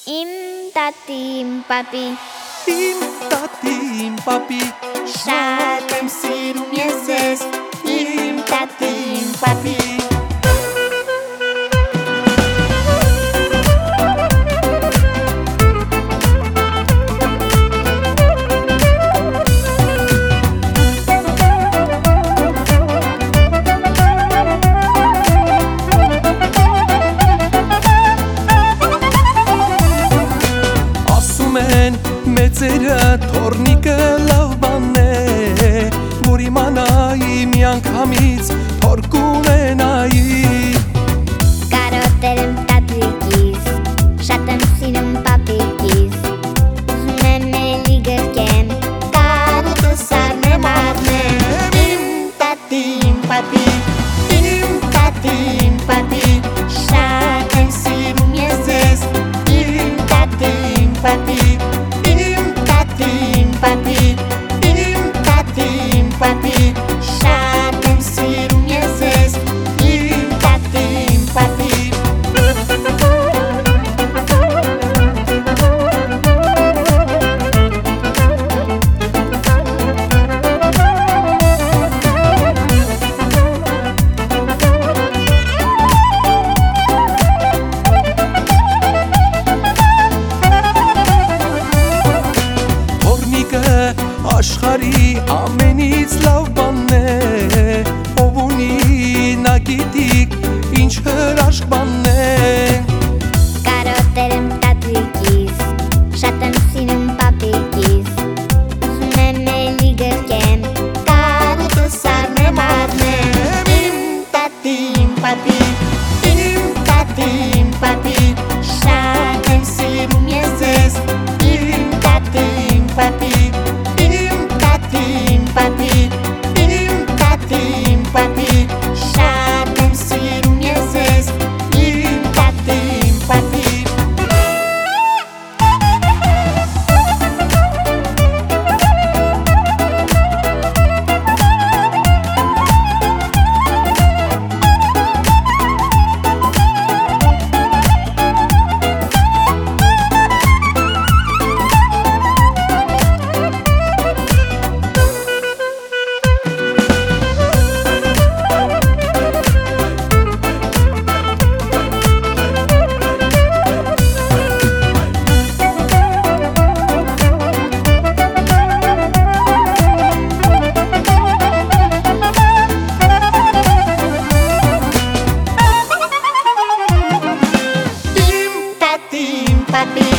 Im papi, Im papi, šatem síru měsíc, im papi. Մեծերը թորնիկը լավ բան է, որ իմանայի միանգամից թոր կունենայի։ Կարոտեր եմ տատիկիս, շատ եմ սիրում պապիկիս, ուզում եմ էլի գրկեմ, կարոտս արնեմ առնեմ։ Իմ papi, իմ papi, շատ եմ սիրում ես ես, իմ papi. Papi, շատ եմ սիրում ես ես, իմ papi. Աշխարի ամենից լավ բանն է, ով ունի նա գիտիկ ինչ հրաշք բանն է։ Կարոտեր եմ տատիկիս, շատ եմ սիրում պապիկիս, ուզում եմ էլի գրկեմ, կարոտս արնեմ առնեմ։ Իմ papi, շատ եմ սիրում ես ես, իմ papi. Papi, շատ եմ սիրում ես ես, իմ papi. Papi.